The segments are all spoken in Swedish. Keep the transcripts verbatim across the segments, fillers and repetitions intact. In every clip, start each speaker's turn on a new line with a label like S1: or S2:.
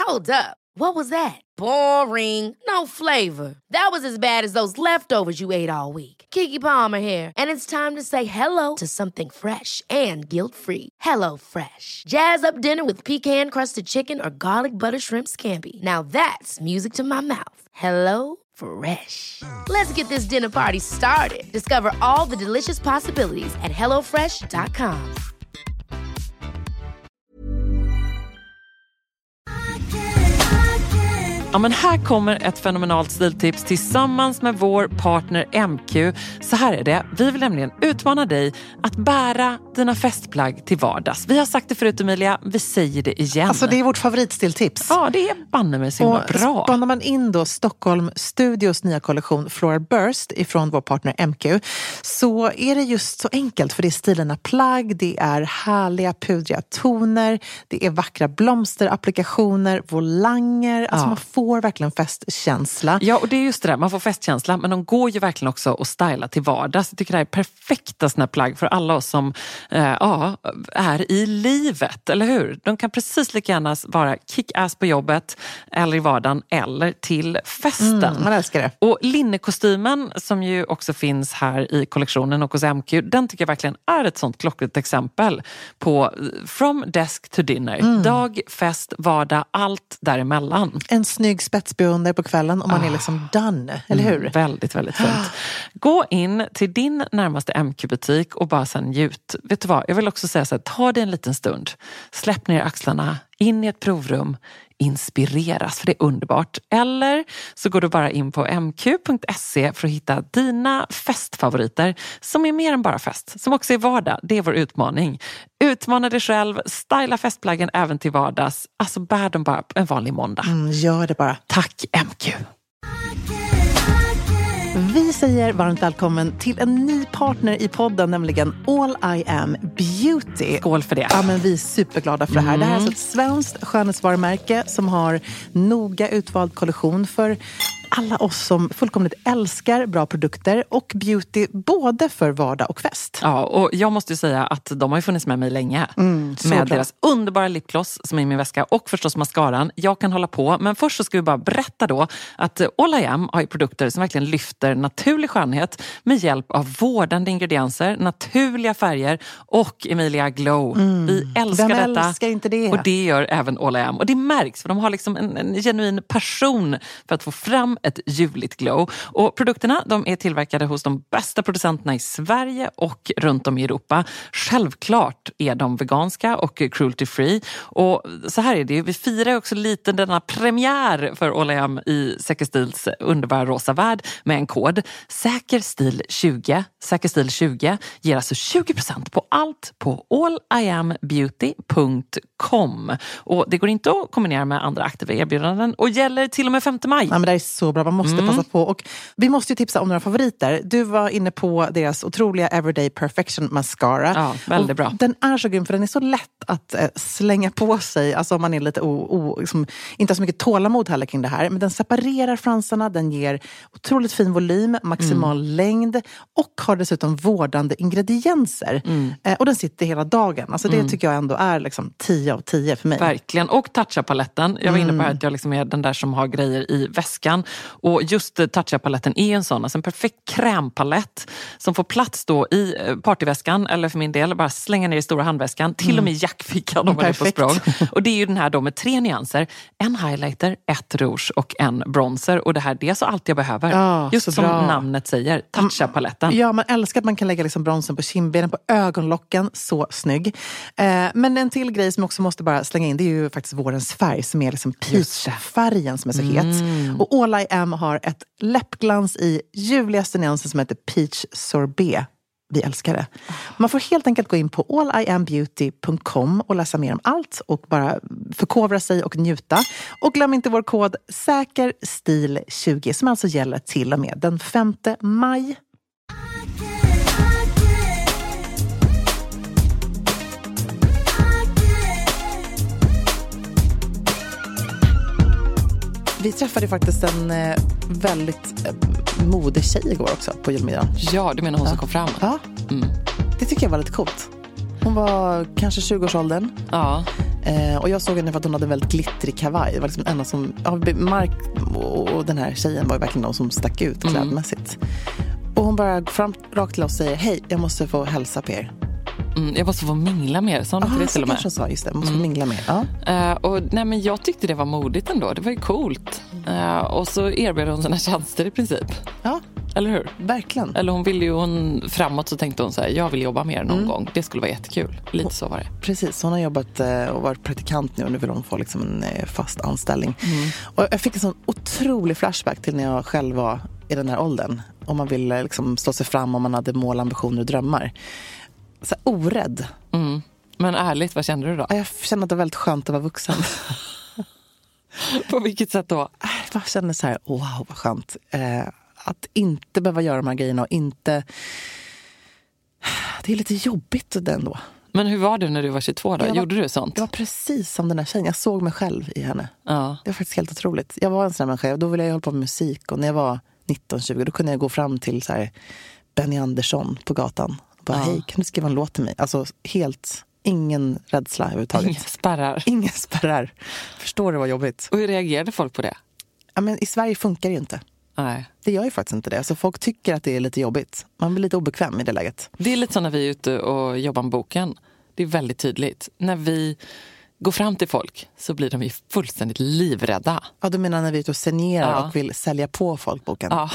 S1: Hold up. What was that? Boring. No flavor. That was as bad as those leftovers you ate all week. Keke Palmer here, and it's time to say hello to something fresh and guilt-free. Hello Fresh. Jazz up dinner with pecan-crusted chicken or garlic butter shrimp scampi. Now that's music to my mouth. Hello Fresh. Let's get this dinner party started. Discover all the delicious possibilities at hello fresh dot com.
S2: Ja, men här kommer ett fenomenalt stiltips tillsammans med vår partner M Q. Så här är det, vi vill nämligen utmana dig att bära dina festplagg till vardags. Vi har sagt det förut, Emilia, vi säger det igen.
S3: Alltså det är vårt favoritstiltips.
S2: Ja, det är banne mig så himla bra.
S3: Spannar man in då Stockholm Studios nya kollektion Floral Burst ifrån vår partner M Q, så är det just så enkelt, för det är stilarna plagg, det är härliga pudriga toner, det är vackra blomsterapplikationer, volanger, alltså
S2: ja.
S3: man får verkligen festkänsla.
S2: Ja, och det är just det där, man får festkänsla, men de går ju verkligen också att styla till vardags. Jag tycker det här är perfekta såna plagg för alla oss som eh, ja, är i livet, eller hur? De kan precis lika gärna vara kick-ass på jobbet eller i vardagen eller till festen.
S3: Mm, man älskar det.
S2: Och linnekostymen som ju också finns här i kollektionen och hos M Q, den tycker jag verkligen är ett sånt klockrent exempel på from desk to dinner. Mm. Dag, fest, vardag, allt däremellan.
S3: En snygg spetsbeonder på kvällen och man
S2: ah.
S3: är liksom done, eller hur?
S2: Mm, väldigt, väldigt fint. Gå in till din närmaste M Q-butik och bara sen njut. Vet du vad, jag vill också säga så här, ta dig en liten stund. Släpp ner axlarna, in i ett provrum, inspireras, för det är underbart. Eller så går du bara in på m q punkt se för att hitta dina festfavoriter som är mer än bara fest, som också är vardag. Det är vår utmaning. Utmana dig själv, styla festplaggen även till vardags. Alltså bär dem bara en vanlig måndag.
S3: Mm, gör det bara.
S2: Tack M Q.
S3: Vi säger varmt välkommen till en ny partner i podden, nämligen All I Am Beauty.
S2: Skål för det.
S3: Ja, men vi är superglada för det här. Mm. Det här är alltså ett svenskt skönhetsvarumärke som har noga utvald kollektion för alla oss som fullkomligt älskar bra produkter och beauty både för vardag och fest.
S2: Ja, och jag måste ju säga att de har ju funnits med mig länge.
S3: Mm,
S2: med
S3: bra.
S2: Deras underbara lipgloss som är i min väska och förstås mascaran. Jag kan hålla på, men först så ska vi bara berätta då att All I Am har ju produkter som verkligen lyfter naturlig skönhet med hjälp av vårdande ingredienser, naturliga färger och Emilia Glow.
S3: Mm.
S2: Vi älskar
S3: Vem
S2: detta.
S3: älskar inte det?
S2: Och det gör även All I Am. Och det märks, för de har liksom en, en genuin passion för att få fram ett ljuvligt glow. Och produkterna, de är tillverkade hos de bästa producenterna i Sverige och runt om i Europa. Självklart är de veganska och cruelty free. Och så här är det, vi firar också lite denna premiär för All I Am i Säkerstils underbara rosa värld med en kod. Säkerstil tjugo. Säkerstil tjugo ger alltså tjugo procent på allt på all i am beauty punkt com. Och det går inte att kombinera med andra aktiva erbjudanden och gäller till och med femte maj.
S3: Ja, men det är så bra, man måste mm. passa på. Och vi måste ju tipsa om några favoriter. Du var inne på deras otroliga Everyday Perfection Mascara.
S2: Ja, väldigt
S3: och
S2: bra.
S3: Den är så grym för den är så lätt att eh, slänga på sig. Alltså om man är lite o, o, liksom, inte har så mycket tålamod heller kring det här. Men den separerar fransarna, den ger otroligt fin volym, maximal mm. längd och har dessutom vårdande ingredienser. Mm. Eh, och den sitter hela dagen. Alltså det mm. tycker jag ändå är liksom tio av tio för mig.
S2: Verkligen. Och Tatcha-paletten. Jag var inne på att jag liksom är den där som har grejer i väskan. Och just Tatcha-paletten är en sån, alltså en perfekt krämpalett som får plats då i partyväskan, eller för min del bara slänga ner i stora handväskan, till mm. och med i jackfickan om man är på språng. Och det är ju den här då med tre nyanser, en highlighter, ett rouge och en bronzer. Och det här, det är så allt jag behöver.
S3: Ja,
S2: just som bra. Namnet säger, Tatcha-paletten.
S3: Ja, man älskar att man kan lägga liksom bronzen på kindbenen, på ögonlocken, så snygg. Eh, men en till grej som också måste bara slänga in, det är ju faktiskt vårens färg som är liksom peach-färgen som är så het.
S2: Mm.
S3: Och All I Am har ett läppglans i ljuvligaste nyansen som heter Peach Sorbet. Vi älskar det. Man får helt enkelt gå in på all i am beauty punkt com och läsa mer om allt och bara förkovra sig och njuta. Och glöm inte vår kod säkerstil tjugo som alltså gäller till och med den femte maj. Vi träffade faktiskt en eh, väldigt eh, modig tjej igår också på julmiddagen.
S2: Ja, du menar hon
S3: ja.
S2: som kom fram?
S3: Ja, mm. Det tycker jag var lite coolt. Hon var kanske tjugo-årsåldern.
S2: Ja.
S3: Eh, och jag såg henne för att hon hade en väldigt glittrig kavaj. Det var liksom en som, ja, Mark och, och den här tjejen var verkligen de som stack ut klädmässigt. Mm. Och hon bara fram rakt till oss och säger, hej, jag måste få hälsa på er.
S2: Mm, jag måste få mingla mer, sa hon det till och med.
S3: Ja, sa just det, jag måste mm. få mingla mer. Ja.
S2: Uh, och, nej, men jag tyckte det var modigt ändå, det var ju coolt. Uh, och så erbjöd hon sina tjänster i princip.
S3: Ja.
S2: Eller hur?
S3: Verkligen.
S2: Eller hon ville ju, hon, framåt så tänkte hon så här, jag vill jobba mer någon mm. gång. Det skulle vara jättekul. Lite hon, så var det.
S3: Precis, hon har jobbat och varit praktikant nu och nu vill hon få liksom en fast anställning. Mm. Och jag fick en sån otrolig flashback till när jag själv var i den här åldern. Om man ville liksom slå sig fram, om man hade mål, ambitioner och drömmar. Så här, orädd.
S2: Mm. Men ärligt, vad kände du då?
S3: Jag kände att det var väldigt skönt att vara vuxen.
S2: På vilket sätt då?
S3: Jag kände så här, wow, vad skönt. Eh, att inte behöva göra de här grejerna och inte... Det är lite jobbigt ändå.
S2: Men hur var du när du var tjugotvå då? Var, Gjorde du sånt?
S3: Jag var precis som den här tjejen. Jag såg mig själv i henne.
S2: Ja.
S3: Det var faktiskt helt otroligt. Jag var en sån här människa. Då ville jag hålla på med musik. Och när jag var nitton tjugo då kunde jag gå fram till så här Benny Andersson på gatan. Och bara, ja. Hej, kan du skriva en låt till mig? Alltså helt... Ingen rädsla överhuvudtaget.
S2: Inga spärrar.
S3: Inga spärrar. Förstår du vad jobbigt?
S2: Och hur reagerade folk på det?
S3: Ja, men i Sverige funkar det ju inte.
S2: Nej.
S3: Det gör ju faktiskt inte det. Så folk tycker att det är lite jobbigt. Man blir lite obekväm i det läget.
S2: Det är lite så när vi är ute och jobbar med boken. Det är väldigt tydligt. När vi går fram till folk så blir de ju fullständigt livrädda.
S3: Ja, du menar när vi är ute och signerar
S2: ja.
S3: och vill sälja på folk boken?
S2: Ja.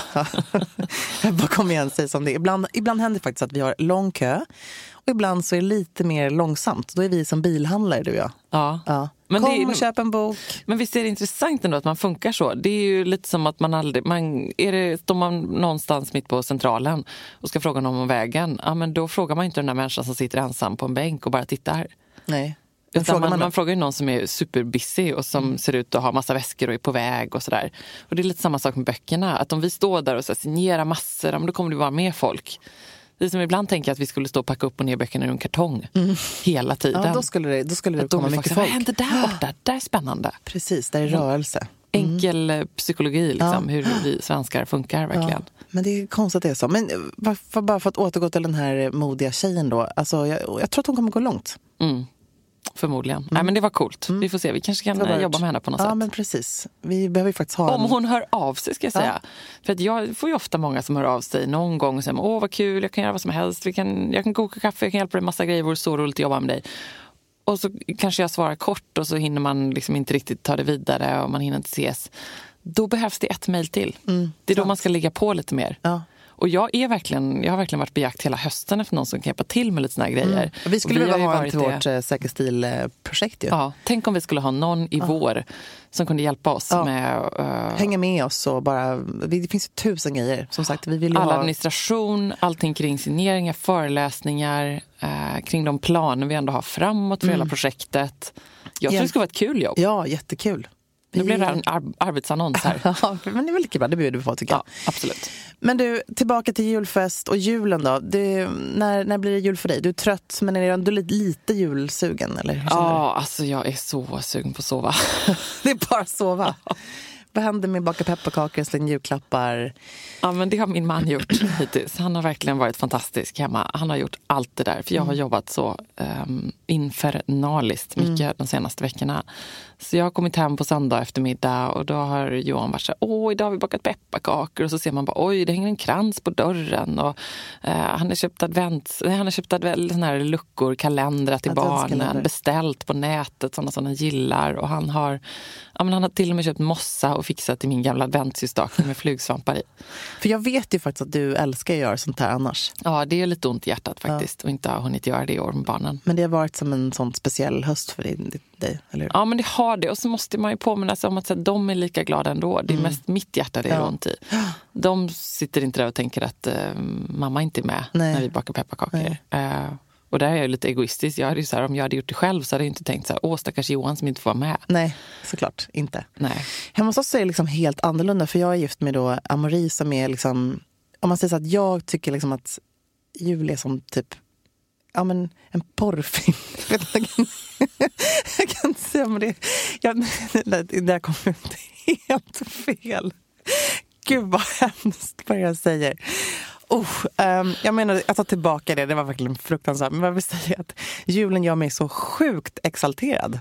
S3: Jag bara kom igen, säg som det. Ibland, ibland händer det faktiskt att vi har lång kö. Och ibland så är det lite mer långsamt. Då är vi som bilhandlare, du och jag.
S2: Ja.
S3: ja.
S2: Men
S3: Kom
S2: det är,
S3: och köp en bok.
S2: Men visst är det intressant ändå att man funkar så. Det är ju lite som att man aldrig... Man, är det, står man någonstans mitt på centralen och ska fråga någon om vägen, ja, men då frågar man inte den där människan som sitter ensam på en bänk och bara tittar.
S3: Nej.
S2: Utan man, man, man frågar ju någon som är superbusy och som mm. ser ut att ha massa väskor och är på väg och sådär. Och det är lite samma sak med böckerna. Att om vi står där och så signerar massor, då kommer det vara mer folk. Det som ibland tänker att vi skulle stå och packa upp och ner böckerna i en kartong mm. hela tiden.
S3: Ja, då skulle det, då skulle det
S2: komma
S3: mycket folk.
S2: Vad händer där borta? Det är spännande.
S3: Precis, det är rörelse.
S2: Mm. Enkel psykologi, liksom, ja. Hur vi svenskar funkar verkligen.
S3: Ja, men det är konstigt att det är så. Men för, bara för att återgå till den här modiga tjejen då. Alltså, jag, jag tror att hon kommer gå långt.
S2: Mm. Förmodligen. Mm. Nej, men det var coolt. Mm. Vi får se. Vi kanske kan Förvart. jobba med henne på något
S3: ja,
S2: sätt.
S3: Ja, men precis. Vi behöver ju faktiskt ha
S2: Om
S3: en...
S2: hon hör av sig, ska jag säga. Ja. För att jag får ju ofta många som hör av sig någon gång och säger, åh vad kul, jag kan göra vad som helst. Vi kan, jag kan koka kaffe, jag kan hjälpa dig med massa grejer. Det vore så roligt att jobba med dig. Och så kanske jag svarar kort och så hinner man liksom inte riktigt ta det vidare och man hinner inte ses. Då behövs det ett mejl till. Mm, det är då man ska ligga på lite mer. Ja. Och jag är verkligen, jag har verkligen varit på jakt hela hösten efter någon som kan hjälpa till med lite såna här grejer. Mm.
S3: Vi skulle vilja ha en till vårt det... Säker stil-projekt ju.
S2: Ja, tänk om vi skulle ha någon i ja. vår som kunde hjälpa oss ja. med... Uh...
S3: Hänga med oss och bara... Det finns ju tusen grejer. Som sagt, vi vill
S2: All
S3: ha...
S2: administration, allting kring signeringar, föreläsningar, uh, kring de planer vi ändå har framåt för mm. hela projektet. Jag tror ja. det skulle vara ett kul jobb.
S3: Ja, jättekul.
S2: Nu blir det en ar- arbetsannons här.
S3: Ja, men det är väl lika bra, det bjuder vi på tycker jag.
S2: Ja, absolut.
S3: Men du, tillbaka till julfest och julen då. Det, när, när blir det jul för dig? Du är trött, men är du lite, lite julsugen? Eller?
S2: Ja, alltså jag är så sugen på att sova.
S3: Det är bara att sova. Vad händer med baka pepparkakor, slänga julklappar?
S2: Ja, men det har min man gjort hittills. Han har verkligen varit fantastisk hemma. Han har gjort allt det där. För jag har mm. jobbat så um, infernaliskt mycket mm. de senaste veckorna. Så jag har kommit hem på söndag eftermiddag och då har Johan varit så här, åh, idag har vi bakat pepparkakor. Och så ser man bara, oj, det hänger en krans på dörren. Och uh, han har köpt advents, han har köpt advents, såna här luckor, kalendrar till barnen. Beställt på nätet, sådana som han gillar. Och han har, ja, men han har till och med köpt mossa och fixat till min gamla adventsljusstake med flugsvampar i.
S3: För jag vet ju faktiskt att du älskar att göra sånt här annars.
S2: Ja, det är lite ont i hjärtat faktiskt. Ja. Och inte ha hunnit göra det i år med barnen.
S3: Men det har varit som en sån speciell höst för dig, dig eller hur?
S2: Ja, men det har det. Och så måste man ju påminna sig om att så här, de är lika glada ändå. Det är mm. mest mitt hjärta det är ja. ont i. De sitter inte där och tänker att uh, mamma inte är med Nej. när vi bakar pepparkakor. Uh, och där är jag lite egoistisk. Jag hade ju så här, om jag hade gjort det själv så hade jag inte tänkt så här, åh stackars Johan som inte får vara med.
S3: Nej, såklart inte.
S2: Nej.
S3: Hemma hos oss är det liksom helt annorlunda. För jag är gift med då Amori som är liksom, om man säger så att jag tycker liksom att jul är som typ, ja men en porrfilm. Jag kan, jag kan inte säga om det. Jag, det där kommer inte helt fel. Gud vad hemskt vad jag säger. Oh, um, jag menar, jag tar tillbaka det. Det var verkligen fruktansvärt. Men vad vill säga att julen gör mig så sjukt exalterad.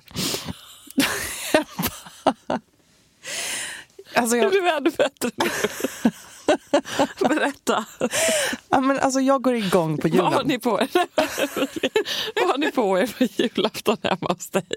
S3: Alltså jag...
S2: Du är ännu bättre nu. Berätta.
S3: Ja, men alltså jag går igång på julen.
S2: Vad har ni på er? Vad har ni på er för julafton hemma hos dig?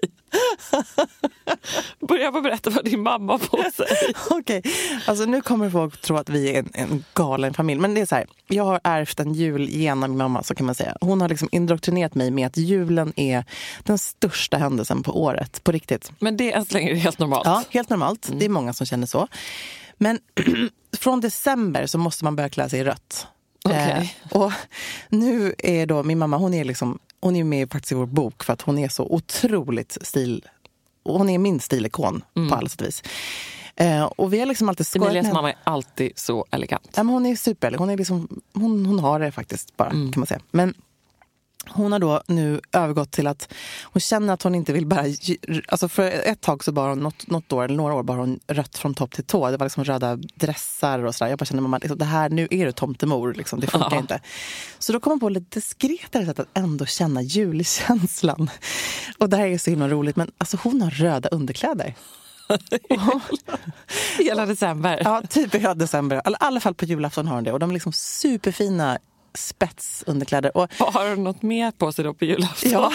S2: Börja på att berätta vad din mamma har på sig.
S3: Okej, okay. Alltså nu kommer folk tro att vi är en, en galen familj. Men det är så här, jag har ärvt en jul genom min mamma, så kan man säga. Hon har liksom indoktrinerat mig med att julen är den största händelsen på året, på riktigt.
S2: Men det är än så länge helt normalt.
S3: Ja, helt normalt. Mm. Det är många som känner så. Men från december så måste man börja klä sig i rött.
S2: Okay.
S3: Eh, och nu är då min mamma, hon är liksom, hon är med faktiskt i vår bok för att hon är så otroligt stil, och hon är min stilikon mm. på alla sätt och vis. Eh, och vi har liksom alltid skojat.
S2: Emilias mamma är alltid så elegant.
S3: Ja, men hon är super, hon är liksom, hon, hon har det faktiskt bara, mm. kan man säga. Men hon har då nu övergått till att hon känner att hon inte vill bära, alltså för ett tag så bara hon, något, något år eller några år bara hon rött från topp till tå. Det var liksom röda dressar och sådär. Jag bara kände, mamma, liksom, det här, nu är du tomtemor, liksom, det funkar ja. inte. Så då kom hon på lite diskretare sätt att ändå känna julkänslan. Och det här är så himla roligt, men alltså hon har röda underkläder.
S2: Hela december.
S3: Ja, typ hela december. I alla fall på julafton har hon det. Och de är liksom superfina spetsunderkläder. Och
S2: har du något mer på sig då på julafton?
S3: Ja.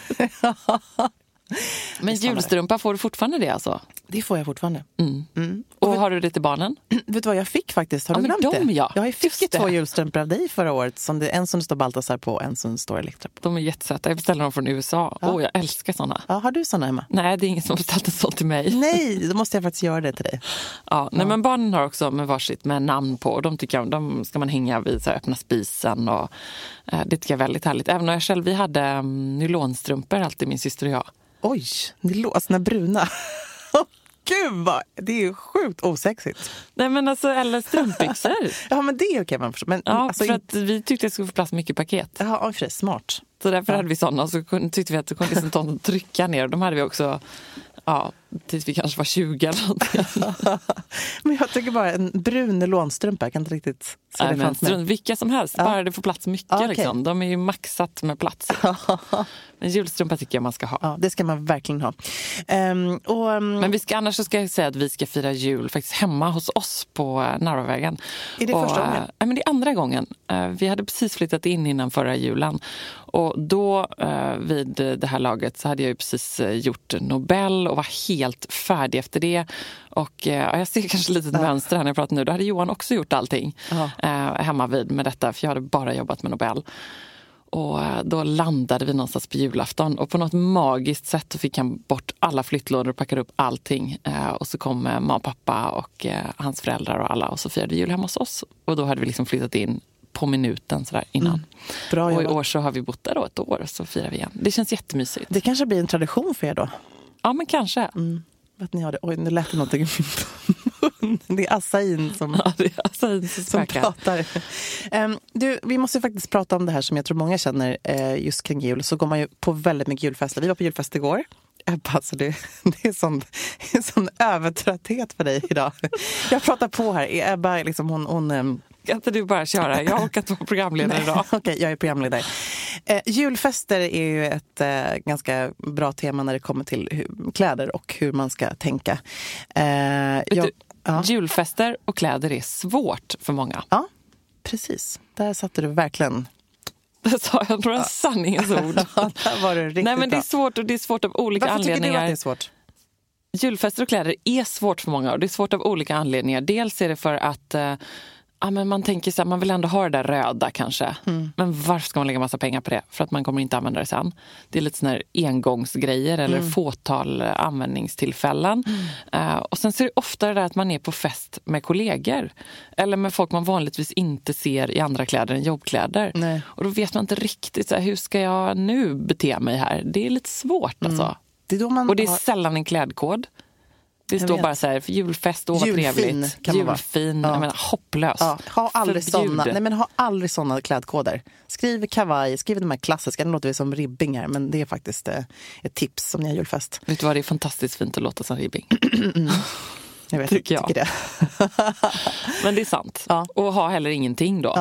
S2: Men julstrumpa, får du fortfarande det alltså?
S3: Det får jag fortfarande.
S2: Mm. Mm. Och, och vet, har du det till barnen?
S3: Vet du vad jag fick faktiskt? Har
S2: ja,
S3: du glömt
S2: de,
S3: det?
S2: Ja.
S3: Jag fick två julstrumpor av dig förra året. Som det, en som det står Baltasar på och en som det står Elektra på.
S2: De är jättesöta. Jag beställer dem från U S A. Åh, ja. oh, jag älskar såna.
S3: Ja, har du såna hemma?
S2: Nej, det är ingen som har beställt en sån till mig.
S3: Nej, då måste jag faktiskt göra det till dig.
S2: Ja, nej, ja. Men barnen har också med varsitt med namn på. Och de tycker jag, de ska man hänga vid så här, öppna spisen. Och, eh, det tycker jag är väldigt härligt. Även när jag själv, vi hade um, nylonstrumpor alltid, min syster och jag.
S3: Oj, nylon, alltså den bruna. Gud vad, det är ju sjukt osexigt.
S2: Nej men alltså, eller strumpbyxor.
S3: Ja men det är okej man förstår. Men
S2: ja,
S3: alltså,
S2: för att vi tyckte att det skulle få plats mycket paket.
S3: Ja, oj, för det är smart.
S2: Så därför
S3: ja.
S2: hade vi sådana, och så tyckte vi att det kunde liksom ta och trycka ner. De hade vi också, ja, tills vi kanske var tjugo eller någonting.
S3: Men jag tycker bara en brun nylonstrumpa, jag kan inte riktigt se
S2: Nej,
S3: det framför mig.
S2: Vilka som helst, ja. Bara det får plats mycket. Okay. Liksom. De är ju maxat med plats. Men julstrumpa tycker jag man ska ha.
S3: Ja, det ska man verkligen ha. Um, och, um...
S2: Men vi ska, annars så ska jag säga att vi ska fira jul faktiskt hemma hos oss på Narvavägen.
S3: Är det
S2: och,
S3: första gången?
S2: Nej, men det är andra gången. Uh, vi hade precis flyttat in innan förra julen. Och då uh, vid det här laget så hade jag ju precis uh, gjort Nobel och var helt färdig efter det. Och uh, jag ser kanske lite ett uh. mönster här när jag pratar nu. Då hade Johan också gjort allting uh. Uh, hemma vid med detta. För jag hade bara jobbat med Nobel. Och då landade vi någonstans på julafton. Och på något magiskt sätt så fick han bort alla flyttlådor och packade upp allting. Eh, och så kom eh, mamma och pappa och eh, hans föräldrar och alla. Och så firade vi jul hemma hos oss. Och då hade vi liksom flyttat in på minuten sådär innan. Mm.
S3: Bra
S2: och i
S3: jobbat.
S2: år så har vi bott där då ett år och så firar vi igen. Det känns jättemysigt.
S3: Det kanske blir en tradition för er då?
S2: Ja, men kanske.
S3: Mm. Att ni har det. Oj, nu lät det någonting. Det är Asain som,
S2: ja, det är Asain som,
S3: som pratar. Um, du, vi måste faktiskt prata om det här som jag tror många känner uh, just kring jul. Så går man ju på väldigt mycket julfester. Vi var på julfest igår. Ebba, alltså det, det är sån, sån övertrötthet för dig idag. Jag pratar på här. Ebba, liksom hon... hon um,
S2: kan inte du bara köra? Jag orkar inte vara programledare idag.
S3: Okej, okay, jag är programledare. Eh, julfester är ju ett eh, ganska bra tema när det kommer till hur, kläder och hur man ska tänka. Eh, jag,
S2: du,
S3: ja.
S2: Julfester och kläder är svårt för många.
S3: Ja, precis. Där satte du verkligen...
S2: Där sa jag några ja. sanningens ord.
S3: Ja, där var det riktigt
S2: Nej, men
S3: bra.
S2: Det är svårt, och det är svårt av olika
S3: Varför
S2: anledningar.
S3: Varför tycker du att det är svårt?
S2: Julfester och kläder är svårt för många, och det är svårt av olika anledningar. Dels är det för att... Eh, Ja, men man tänker så här, man vill ändå ha det där röda kanske. Mm. Men varför ska man lägga massa pengar på det? För att man kommer inte använda det sen. Det är lite såna här engångsgrejer eller mm. fåtal användningstillfällen. Mm. Uh, och sen så är det ofta det där att man är på fest med kollegor. Eller med folk man vanligtvis inte ser i andra kläder än jobbkläder. Nej. Och då vet man inte riktigt så här, hur ska jag nu bete mig här? Det är lite svårt mm. alltså.
S3: Det är då man
S2: och det är
S3: har...
S2: sällan en klädkod. Det står bara så här, för julfest, och vad
S3: Julfin,
S2: trevligt.
S3: Kan
S2: Julfin,
S3: ja.
S2: jag menar, hopplös.
S3: Ja, ha aldrig såna, nej men ha aldrig såna klädkoder. Skriv kavaj, skriv de här klassiska, det låter vi som ribbingar, men det är faktiskt eh, ett tips som ni har julfest.
S2: Vet du vad, det är fantastiskt fint att låta som ribbing.
S3: mm. Jag vet,
S2: tycker
S3: jag.
S2: jag.
S3: Tycker det.
S2: Men det är sant.
S3: Ja.
S2: Och ha heller ingenting då.
S3: Ja.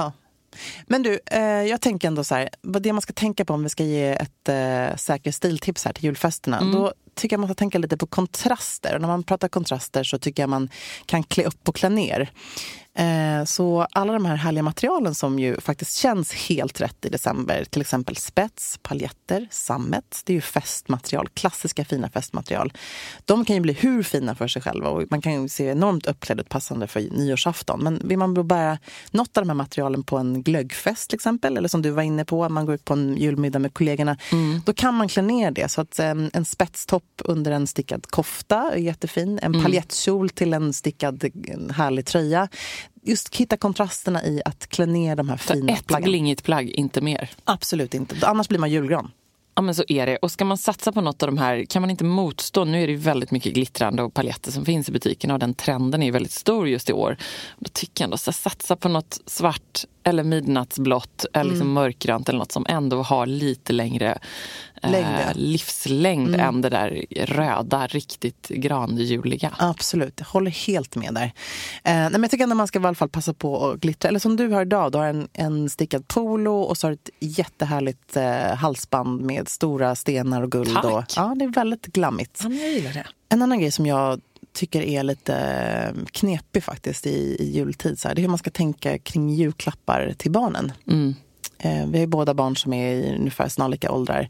S3: Men du, eh, jag tänker ändå så här, vad det man ska tänka på om vi ska ge ett eh, säkert stiltips här till julfesterna, mm. då tycker jag man ska tänka lite på kontraster. Och när man pratar kontraster så tycker jag man kan klä upp och klä ner. Eh, så alla de här härliga materialen som ju faktiskt känns helt rätt i december, till exempel spets, paljetter, sammet, det är ju festmaterial, klassiska fina festmaterial. De kan ju bli hur fina för sig själva och man kan ju se enormt uppklädd ut passande för nyårsafton. Men vill man då bära något av de här materialen på en glöggfest till exempel, eller som du var inne på, man går ut på en julmiddag med kollegorna, mm. då kan man klä ner det. Så att en, en spetstopp under en stickad kofta är jättefin, en mm. paljettkjol till en stickad en härlig tröja. Just hitta kontrasterna i att klä ner de här fina
S2: ett
S3: plaggen.
S2: Ett glingigt plagg, inte mer.
S3: Absolut inte. Annars blir man julgran.
S2: Ja, men så är det. Och ska man satsa på något av de här kan man inte motstå. Nu är det ju väldigt mycket glittrande och paljetter som finns i butikerna och den trenden är ju väldigt stor just i år. Då tycker jag ändå så satsa på något svart eller midnattsblått eller liksom mm. mörkgrönt eller något som ändå har lite längre eh, livslängd mm. än det där röda, riktigt granjuliga.
S3: Absolut, jag håller helt med där. Eh, nej, men jag tycker ändå man ska i alla fall passa på att glittra. Eller som du har idag, du har en, en stickad polo och så har ett jättehärligt eh, halsband med stora stenar och guld.
S2: Tack!
S3: Och, ja, det är väldigt glammigt.
S2: Ja, jag gillar det.
S3: En annan grej som jag tycker är lite knepig faktiskt i, i jultid. Så här. Det är hur man ska tänka kring julklappar till barnen. Mm. Eh, vi har ju båda barn som är i ungefär snarlika åldrar.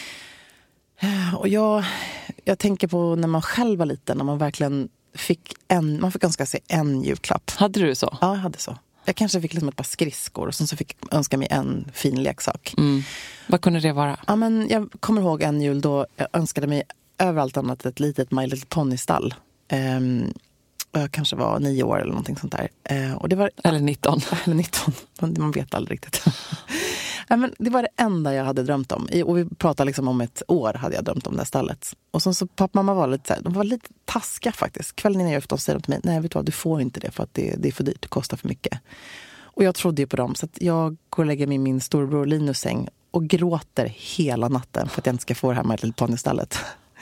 S3: Eh, och jag, jag tänker på när man själv var liten, när man verkligen fick en, man fick önska sig en julklapp.
S2: Hade du så?
S3: Ja, jag hade så. Jag kanske fick liksom ett par skridskor och sen så fick jag önska mig en fin leksak.
S2: Mm. Vad kunde det vara?
S3: Ja, men jag kommer ihåg en jul då jag önskade mig överallt annat ett litet My Little Pony-stall. Um, och jag kanske var nio år eller någonting sånt där. Uh, och det var,
S2: eller nitton.
S3: Eller nitton, man vet aldrig riktigt. Ja, men det var det enda jag hade drömt om. Och vi pratade liksom om ett år hade jag drömt om det här stallet. Och sen så pappa mamma var lite så här, de var lite taskiga faktiskt. Kvällen innan jag efter säger de till mig, nej vet du vad, du får inte det för att det, det är för dyrt, det kostar för mycket. Och jag trodde ju på dem, så att jag går och lägger mig i min storbror Linus säng och gråter hela natten för att jag inte ska få det här My Little Pony-stallet.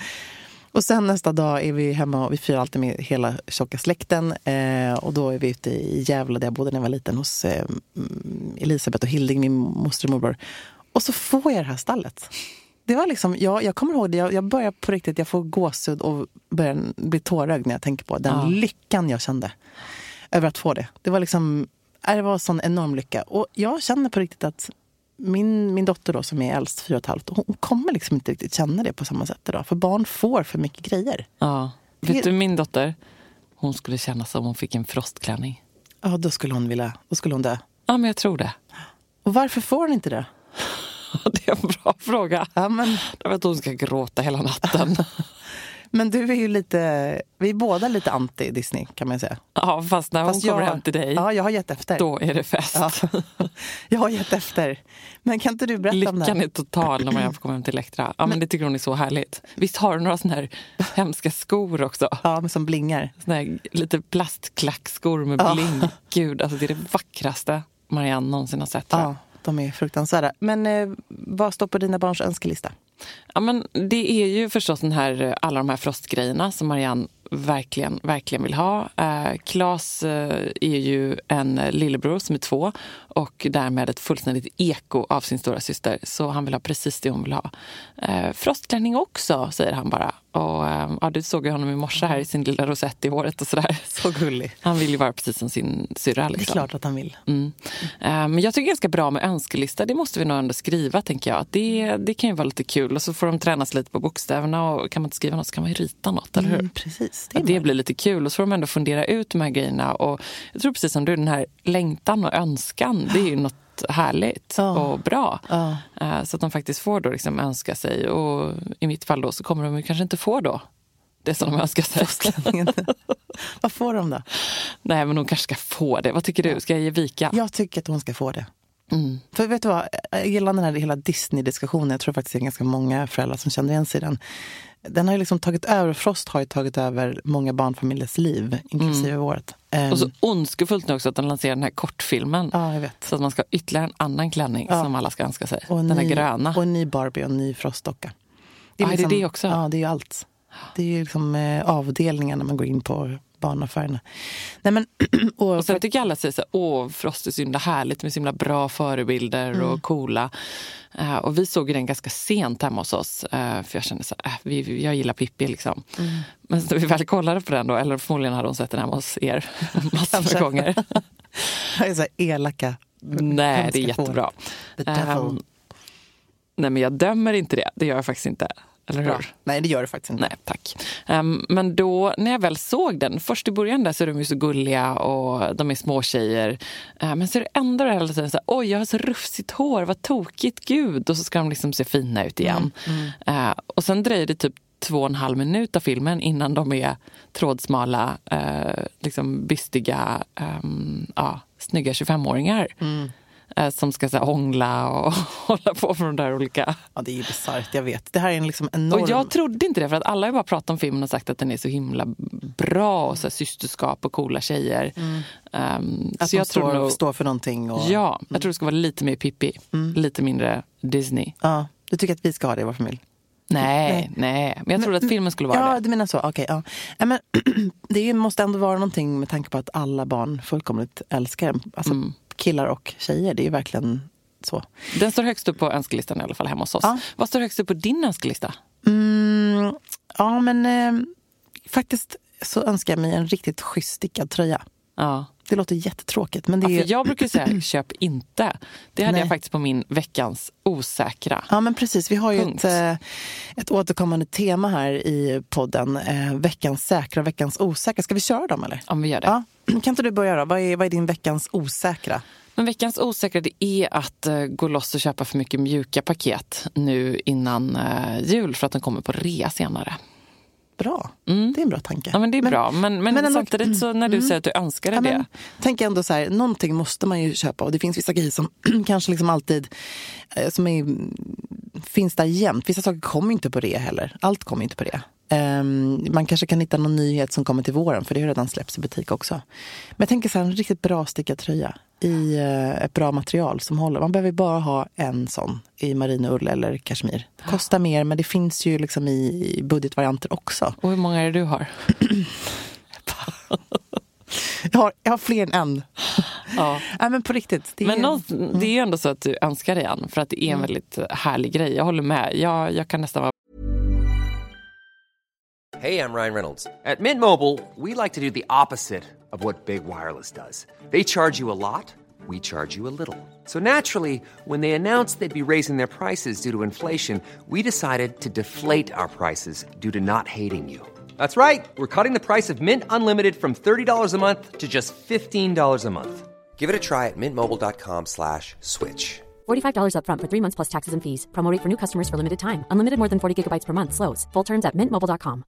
S3: Och sen nästa dag är vi hemma och vi firar alltid med hela tjocka släkten. Eh, och då är vi ute i Gävle där jag bodde när jag var liten hos eh, Elisabeth och Hilding, min moster och morbror. Och så får jag det här stallet. Det var liksom, jag, jag kommer ihåg det, jag, jag börjar på riktigt, jag får gåshud och börjar bli tårögd när jag tänker på den ja. lyckan jag kände över att få det. Det var liksom, det var en sån enorm lycka. Och jag känner på riktigt att Min, min dotter då som är äldst, fyra och ett halvt, hon kommer liksom inte riktigt känna det på samma sätt idag. För barn får för mycket grejer.
S2: Ja. Vet du, min dotter, hon skulle känna som om hon fick en frostklänning.
S3: Ja, då skulle hon vilja, då skulle hon dö.
S2: Ja, men jag tror det.
S3: Och varför får hon inte det?
S2: Det är en bra fråga.
S3: Ja, men...
S2: Jag vet att hon ska gråta hela natten.
S3: Men du är ju lite, vi är båda lite anti-Disney kan man säga.
S2: Ja, fast när
S3: fast
S2: hon kommer
S3: jag,
S2: hem till dig,
S3: ja, jag har gett efter.
S2: Då är det fest.
S3: Ja. Jag har gett efter. Men kan inte du berätta
S2: Lyckan
S3: om det här?
S2: Lyckan är total när man får komma hem till Elektra. Ja, men, men det tycker hon är så härligt. Visst har du några såna här hemska skor också?
S3: Ja, men som blingar.
S2: Såna här lite plastklackskor med
S3: ja.
S2: bling. Gud, alltså det är det vackraste Marianne någonsin har sett.
S3: Ja, de är fruktansvärda. Men eh, vad står på dina barns önskelista?
S2: Ja, men det är ju förstås den här, alla de här frostgrejerna som Marianne verkligen, verkligen vill ha. Eh, Claes eh, är ju en lillebror som är två och därmed ett fullständigt eko av sin stora syster. Så han vill ha precis det hon vill ha. Eh, frostklänning också, säger han bara. Och eh, ja, du såg ju honom i morse här i sin lilla rosett i håret och sådär.
S3: Så gullig.
S2: Han vill ju vara precis som sin syrra. Liksom.
S3: Det är klart att han vill.
S2: Mm. Eh, men jag tycker det är ganska bra med önskelista. Det måste vi nog ändå skriva, tänker jag. Det, det kan ju vara lite kul. Och så får de tränas lite på bokstäverna och kan man inte skriva något så kan man ju rita något, eller hur?
S3: Mm, precis.
S2: Det, det blir lite kul och så får de ändå fundera ut de här grejerna. Och jag tror precis som du, den här längtan och önskan, det är ju något härligt oh. och bra. Oh. Uh, så att de faktiskt får då liksom önska sig. Och i mitt fall då så kommer de kanske inte få då det som de önskar sig.
S3: Vad får de då?
S2: Nej, men de kanske ska få det. Vad tycker du? Ska jag ge vika?
S3: Jag tycker att hon ska få det. Mm. För vet du vad, gällande den här hela Disney-diskussionen, jag tror faktiskt det är ganska många föräldrar som känner igen sig den. Den har ju liksom tagit över, Frost har ju tagit över många barnfamiljers liv, inklusive mm. vårt. Um,
S2: och så ondskefullt nu också att den lanserar den här kortfilmen.
S3: Ja, jag vet.
S2: Så att man ska ha ytterligare en annan klänning ja. som alla ska önska sig.
S3: Och
S2: den
S3: ny,
S2: här gröna.
S3: Och en ny Barbie och en ny Frostdocka.
S2: Det är, ah, liksom, är det det också?
S3: Ja, det är ju allt. Det är ju liksom eh, avdelningen när man går in på barnaffärerna. Nej, men,
S2: och, och sen tycker alla säger så här, åh, Frost är så himla härligt med så himla bra förebilder mm. och coola. Uh, och vi såg ju den ganska sent hemma hos oss. Uh, för jag kände så här, uh, vi, jag gillar Pippi liksom. Mm. Men så vi väl kollade på den då, eller förmodligen hade hon sett den hemma hos er massor med gånger.
S3: Det är så här elaka.
S2: Nej, det är jättebra. Um, nej, men jag dömer inte det. Det gör jag faktiskt inte. Eller hur?
S3: Bra. Nej, det gör det faktiskt inte.
S2: Nej, tack. Um, men då, när jag väl såg den, först i början där så är de ju så gulliga och de är små tjejer. Uh, men så är det ändå hela tiden så här, oj, jag har så rufsigt hår, vad tokigt, gud. Och så ska de liksom se fina ut igen. Mm, mm. Uh, och sen dröjer det typ två och en halv minut av filmen innan de är trådsmala, uh, liksom bystiga, um, ja, snygga tjugofemåringar. Mm. Som ska så här, hångla och hålla på för de där olika...
S3: Ja, det är ju bisarrt, jag vet. Det här är en liksom enorm...
S2: Och jag trodde inte det, för att alla har bara pratat om filmen och sagt att den är så himla bra och så här, systerskap och coola tjejer. Mm. Um,
S3: att
S2: så
S3: de
S2: jag
S3: står,
S2: tror nog...
S3: står för någonting. Och...
S2: Ja, jag tror det ska vara lite mer Pippi. Mm. Lite mindre Disney.
S3: Ja, du tycker att vi ska ha det i vår familj?
S2: Nej, nej, nej. Men jag trodde att filmen skulle vara
S3: ja,
S2: det.
S3: Ja, du menar så. Okej, okay, ja. Men det måste ändå vara någonting med tanke på att alla barn fullkomligt älskar den. Alltså mm. killar och tjejer, det är ju verkligen så.
S2: Den står högst upp på önskelistan i alla fall hemma hos oss. Ja. Vad står högst upp på din önskelista?
S3: Mm, ja, men eh, faktiskt så önskar jag mig en riktigt schysst stickad tröja. Ja. Det låter jättetråkigt. Men det
S2: ja,
S3: är...
S2: för jag brukar säga, köp inte. Det hade Nej. jag faktiskt på min veckans osäkra.
S3: Ja, men precis. Vi har ju ett, ett återkommande tema här i podden. Eh, veckans säkra och veckans osäkra. Ska vi köra dem, eller?
S2: Om vi gör det.
S3: Ja. Kan inte du börja då? Vad är, vad är din veckans osäkra?
S2: Men veckans osäkra, det är att uh, gå loss och köpa för mycket mjuka paket nu innan uh, jul, för att den kommer på rea senare.
S3: Bra. Mm. Det är en bra tanke.
S2: Ja, men det är
S3: men,
S2: bra. Men, men, men samtidigt ändå, så när du mm. säger att du önskar dig ja, det.
S3: Tänk ändå så här, någonting måste man ju köpa. Och det finns vissa grejer som kanske liksom alltid som är, finns där jämt. Vissa saker kommer inte på det heller. Allt kommer inte på det. Um, man kanske kan hitta någon nyhet som kommer till våren, för det har redan släppts i butik också. Men jag tänker så här, en riktigt bra stickad tröja i uh, ett bra material som håller. Man behöver bara ha en sån i marinoull eller kashmir. Det kostar mer, men det finns ju liksom i budgetvarianter också.
S2: Och hur många är det du har?
S3: jag, har jag har fler än en.
S2: Ja.
S3: Nej, men på riktigt.
S2: Det är, men någon, det är ju ändå så att du önskar dig en, för att det är en mm. väldigt härlig grej. Jag håller med. Jag, jag kan nästan vara...
S4: Hey, I'm Ryan Reynolds. At Mint Mobile, we like to do the opposite of what Big Wireless does. They charge you a lot, we charge you a little. So naturally, when they announced they'd be raising their prices due to inflation, we decided to deflate our prices due to not hating you. That's right. We're cutting the price of Mint Unlimited from thirty dollars a month to just fifteen dollars a month. Give it a try at mintmobile.com slash switch.
S5: forty-five dollars up front for three months plus taxes and fees. Promo rate for new customers for limited time. Unlimited more than forty gigabytes per month. Slows full terms at mint mobile dot com.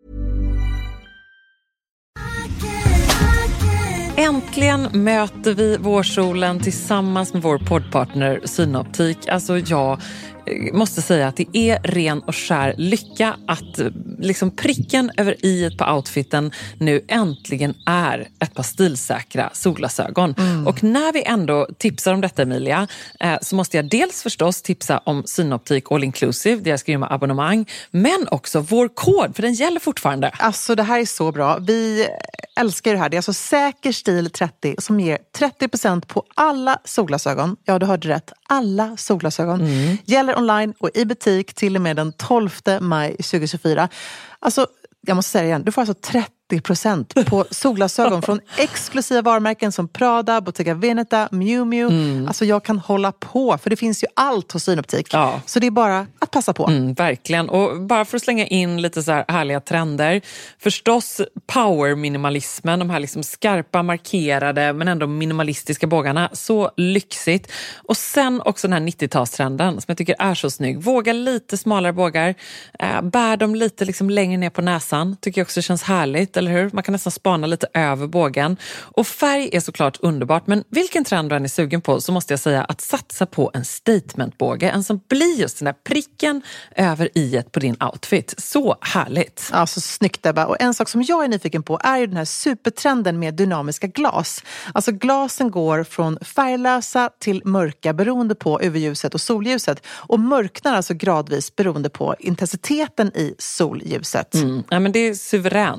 S2: Äntligen möter vi vårsolen tillsammans med vår poddpartner Synoptik. Alltså jag måste säga att det är ren och skär lycka att liksom pricken över i på outfiten nu äntligen är ett par stilsäkra solglasögon. Mm. Och när vi ändå tipsar om detta, Emilia, eh, så måste jag dels förstås tipsa om Synoptik All Inclusive, deras grymma abonnemang, men också vår kod, för den gäller fortfarande.
S3: Alltså det här är så bra. Vi älskar det här. Det är alltså Säker stil trettio som ger trettio procent på alla solglasögon. Ja, du hörde rätt. Alla solglasögon. Mm. Gäller online och i butik till och med den tolfte maj tjugohundratjugofyra. Alltså, jag måste säga det igen. Du får alltså trettio procent på solglasögon från exklusiva varumärken som Prada, Bottega Veneta, Miu Miu. Mm. Alltså jag kan hålla på, för det finns ju allt hos Synoptik. Ja. Så det är bara att passa på.
S2: Mm, verkligen. Och bara för att slänga in lite så här härliga trender. Förstås power-minimalismen, de här liksom skarpa, markerade men ändå minimalistiska bågarna. Så lyxigt. Och sen också den här nittiotalstrenden som jag tycker är så snygg. Våga lite smalare bågar. Äh, bär dem lite liksom längre ner på näsan. Tycker jag också känns härligt, eller hur? Man kan nästan spana lite över bågen. Och färg är såklart underbart, men vilken trend du än är sugen på så måste jag säga att satsa på en statementbåge. En som blir just den där pricken över i-et på din outfit. Så härligt.
S3: Ja, så snyggt Ebba. Och en sak som jag är nyfiken på är ju den här supertrenden med dynamiska glas. Alltså glasen går från färglösa till mörka beroende på U V-ljuset och solljuset. Och mörknar alltså gradvis beroende på intensiteten i solljuset.
S2: Mm. Ja, men det är suveränt. Och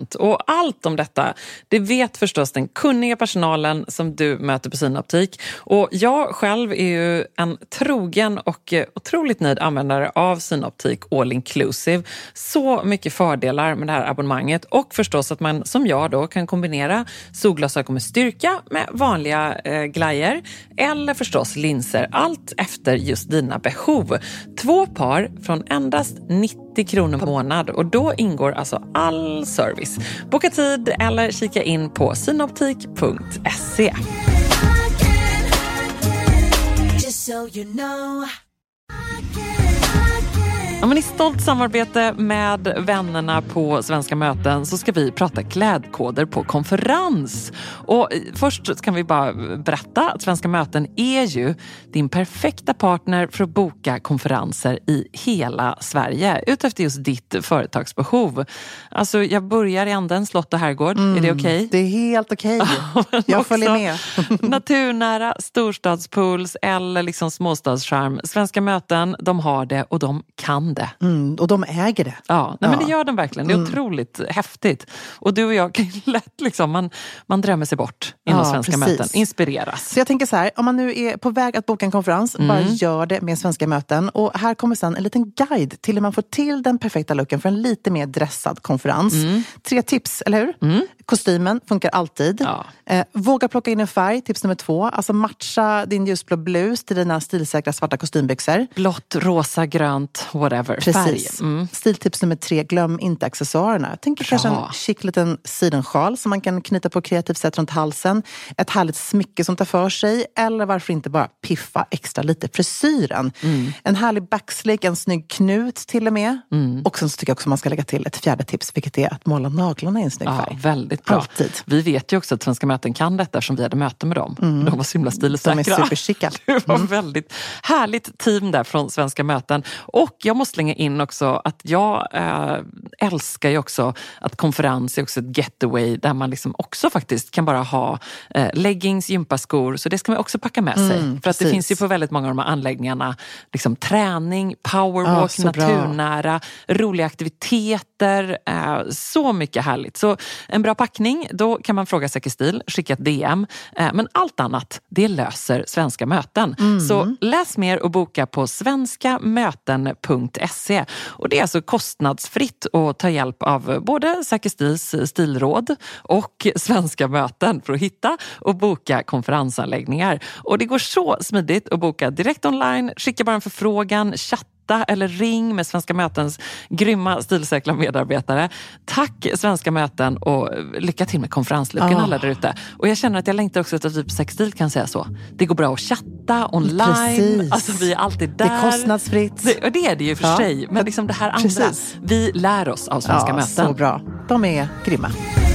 S2: allt om detta, det vet förstås den kunniga personalen som du möter på Synoptik. Och jag själv är ju en trogen och otroligt nöjd användare av Synoptik All Inclusive. Så mycket fördelar med det här abonnemanget, och förstås att man som jag då kan kombinera solglasögon med styrka med vanliga eh, glajer eller förstås linser, allt efter just dina behov. Två par från endast nittio kronor per månad, och då ingår alltså all service. Boka tid eller kika in på synoptik punkt se. Ja, men i stolt samarbete med vännerna på Svenska möten så ska vi prata klädkoder på konferens. Och först kan vi bara berätta att Svenska möten är ju din perfekta partner för att boka konferenser i hela Sverige utefter just ditt företagsbehov. Alltså jag börjar i änden slott och herrgård. Mm, är det okej? Okay?
S3: Det är helt okej. Okay. Jag följer med.
S2: Naturnära, storstadspools eller liksom småstadscharm. Svenska möten, de har det och de kan det.
S3: Mm, och de äger det.
S2: Ja, nej, ja. Men det gör de verkligen. Det är mm. otroligt häftigt. Och du och jag kan lätt liksom, man, man drömmer sig bort inom ja, Svenska precis. möten. Inspireras.
S3: Så jag tänker så här, om man nu är på väg att boka en konferens, mm. bara gör det med Svenska möten. Och här kommer sen en liten guide till hur man får till den perfekta looken för en lite mer dressad konferens. Mm. Tre tips, eller hur? Mm. Kostymen funkar alltid. Ja. Eh, våga plocka in en färg, tips nummer två. Alltså matcha din ljusblå blus till dina stilsäkra svarta kostymbyxor.
S2: Blått, rosa, grönt, whatever.
S3: Precis. Mm. Stiltips nummer tre, glöm inte accessoarerna. Jag tänker kanske en chic liten sidensjal som man kan knyta på kreativt sätt runt halsen. Ett härligt smycke som tar för sig. Eller varför inte bara piffa extra lite frisyren. Mm. En härlig backslick, en snygg knut till och med. Mm. Och sen så tycker jag också man ska lägga till ett fjärde tips, vilket är att måla naglarna i en snygg färg.
S2: Ja, väldigt bra.
S3: Alltid.
S2: Vi vet ju också att Svenska möten kan detta som vi hade möte med dem. Mm. De var så himla stilsäkra.
S3: De är superchicka.
S2: Det var mm. väldigt härligt team där från Svenska möten. Och jag måste slänga in också att jag äh, älskar ju också att konferens är också ett getaway där man liksom också faktiskt kan bara ha äh, leggings, gympaskor, så det ska man också packa med sig. Mm, för att det finns ju på väldigt många av de här anläggningarna liksom träning, powerwalk, ah, naturnära, bra. Roliga aktiviteter, äh, så mycket härligt. Så en bra packning, då kan man fråga Säker Stil, skicka ett D M. Äh, men allt annat, det löser Svenska möten. Mm. Så läs mer och boka på svenska möten punkt se. Och det är alltså kostnadsfritt att ta hjälp av både Säker Stils stilråd och Svenska möten för att hitta och boka konferensanläggningar. Och det går så smidigt att boka direkt online, skicka bara en förfrågan, chatta eller ring med Svenska mötens grymma stilsäkra medarbetare. Tack Svenska möten och lycka till med konferenslucken oh. alla där ute. Och jag känner att jag längtar också att vi på Säker Stil kan säga så. Det går bra att chatta online.
S3: Precis.
S2: Alltså vi är alltid där.
S3: Det är kostnadsfritt.
S2: Det, och det är det ju för ja. sig. Men liksom det här andra, precis. Vi lär oss av Svenska
S3: ja,
S2: möten.
S3: Så bra. De är grymma.